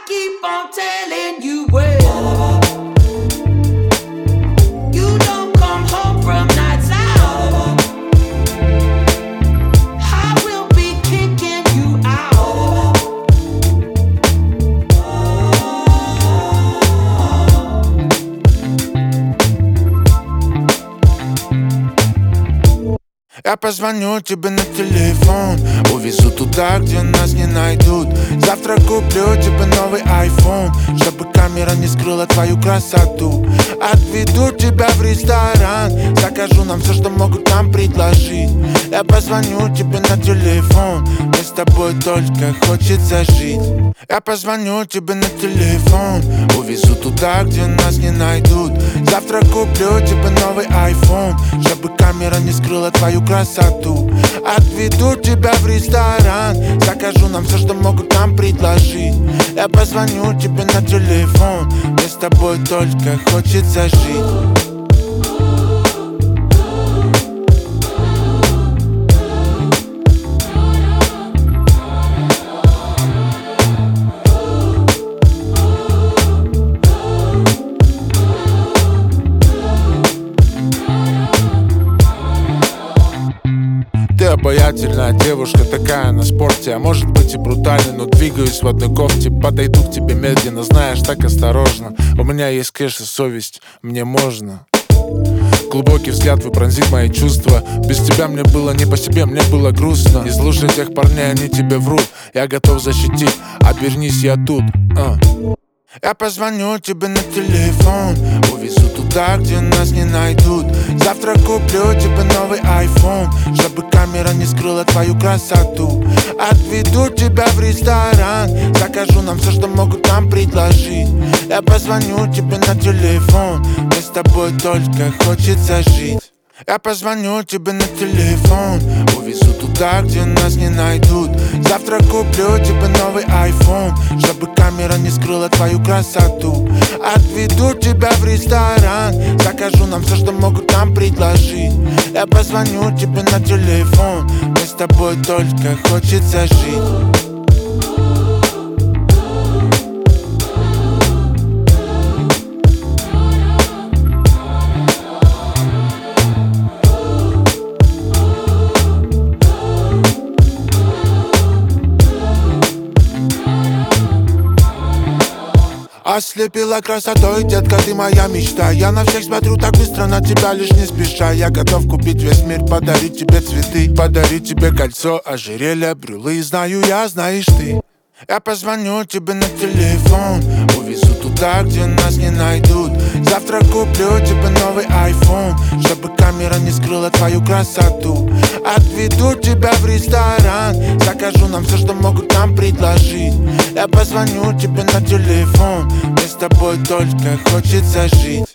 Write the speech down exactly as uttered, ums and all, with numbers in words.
keep on telling you well. You don't come home from nights out. I will be kicking you out. Я позвоню тебе на телефон, увезу туда, где нас не найдут. Завтра куплю тебе новый айфон, чтобы камера не скрыла твою красоту. Отведу тебя в ресторан, закажу нам все, что могут нам предложить. Я позвоню тебе на телефон, мне с тобой только хочется жить. Я позвоню тебе на телефон, увезу туда, где нас не найдут. Завтра куплю тебе новый айфон, чтобы камера не скрыла твою красоту. Отведу тебя в ресторан, закажу нам все, что могут нам предложить. Я позвоню тебе на телефон, мне с тобой только хочется жить. Ты обаятельная девушка, такая на спорте. А может быть и брутально, но двигаюсь в одной кофте. Подойду к тебе медленно, знаешь, так осторожно. У меня есть кэш и совесть, мне можно. Глубокий взгляд твой пронзит мои чувства. Без тебя мне было не по себе, мне было грустно. Не слушай тех парней, они тебе врут. Я готов защитить, обернись, я тут. uh. Я позвоню тебе на телефон, увезу туда, где нас не найдут. Завтра куплю тебе новый айфон, чтобы камера не скрыла твою красоту. Отведу тебя в ресторан, закажу нам все, что могут нам предложить. Я позвоню тебе на телефон, мне с тобой только хочется жить. Я позвоню тебе на телефон, увезу туда, где нас не найдут. Завтра куплю тебе новый айфон, чтобы камера не скрыла твою красоту. Отведу тебя в ресторан, закажу нам все, что могут нам предложить. Я позвоню тебе на телефон, мне с тобой только хочется жить. Ослепила красотой, детка, ты моя мечта. Я на всех смотрю так быстро на тебя, лишь не спеша. Я готов купить весь мир, подарить тебе цветы, подарить тебе кольцо, ожерелье, брюлы. Знаю я, знаешь ты. Я позвоню тебе на телефон, увезу туда, где нас не найдут. Завтра куплю тебе новый айфон, чтобы камера не скрыла твою красоту. Отведу тебя в ресторан, закажу нам все, что могут нам предложить. Я позвоню тебе на телефон, мне с тобой только хочется жить.